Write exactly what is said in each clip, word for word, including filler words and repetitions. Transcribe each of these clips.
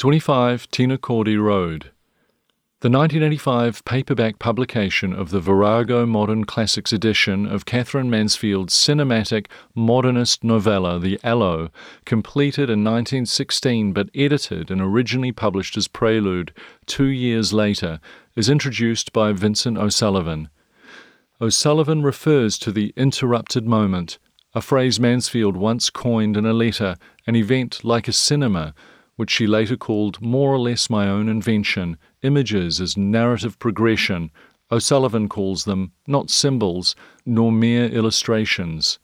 twenty-five Tinacordy Road. The nineteen eighty-five paperback publication of the Virago Modern Classics edition of Katherine Mansfield's cinematic modernist novella The Aloe, completed in nineteen sixteen but edited and originally published as Prelude two years later, is introduced by Vincent O'Sullivan. O'Sullivan refers to the interrupted moment, a phrase Mansfield once coined in a letter, an event like a cinema, which she later called more or less my own invention, images as narrative progression. O'Sullivan calls them not symbols, nor mere illustrations.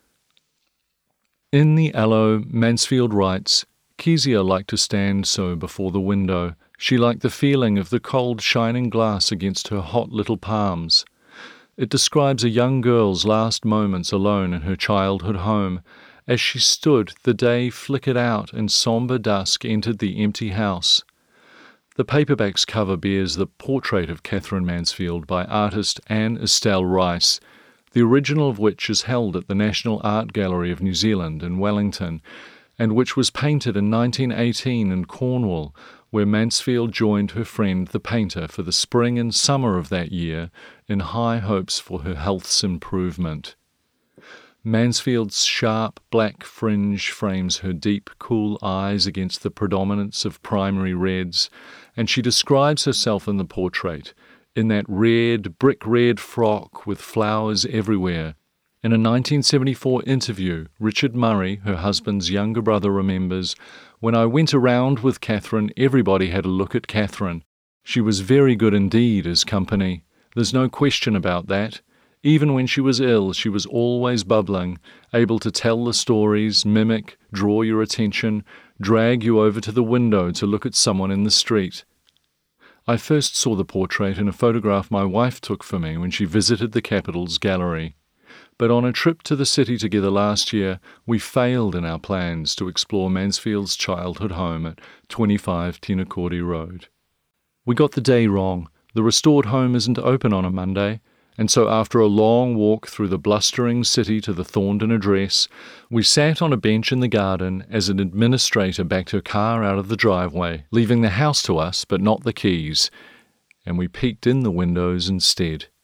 In The Aloe, Mansfield writes, Kezia liked to stand so before the window. She liked the feeling of the cold shining glass against her hot little palms. It describes a young girl's last moments alone in her childhood home. As she stood, the day flickered out and sombre dusk entered the empty house. The paperback's cover bears the portrait of Katherine Mansfield by artist Anne Estelle Rice, the original of which is held at the National Art Gallery of New Zealand in Wellington, and which was painted in nineteen eighteen in Cornwall, where Mansfield joined her friend the painter for the spring and summer of that year in high hopes for her health's improvement. Mansfield's sharp black fringe frames her deep, cool eyes against the predominance of primary reds, and she describes herself in the portrait, in that red, brick-red frock with flowers everywhere. In a nineteen seventy-four interview, Richard Murray, her husband's younger brother, remembers, "When I went around with Katherine, everybody had a look at Katherine. She was very good indeed as company. There's no question about that. Even when she was ill, she was always bubbling, able to tell the stories, mimic, draw your attention, drag you over to the window to look at someone in the street." I first saw the portrait in a photograph my wife took for me when she visited the Capitol's gallery. But on a trip to the city together last year, we failed in our plans to explore Mansfield's childhood home at twenty-five Tinacordy Road. We got the day wrong. The restored home isn't open on a Monday, and so after a long walk through the blustering city to the Thorndon address, we sat on a bench in the garden as an administrator backed her car out of the driveway, leaving the house to us but not the keys, and we peeked in the windows instead.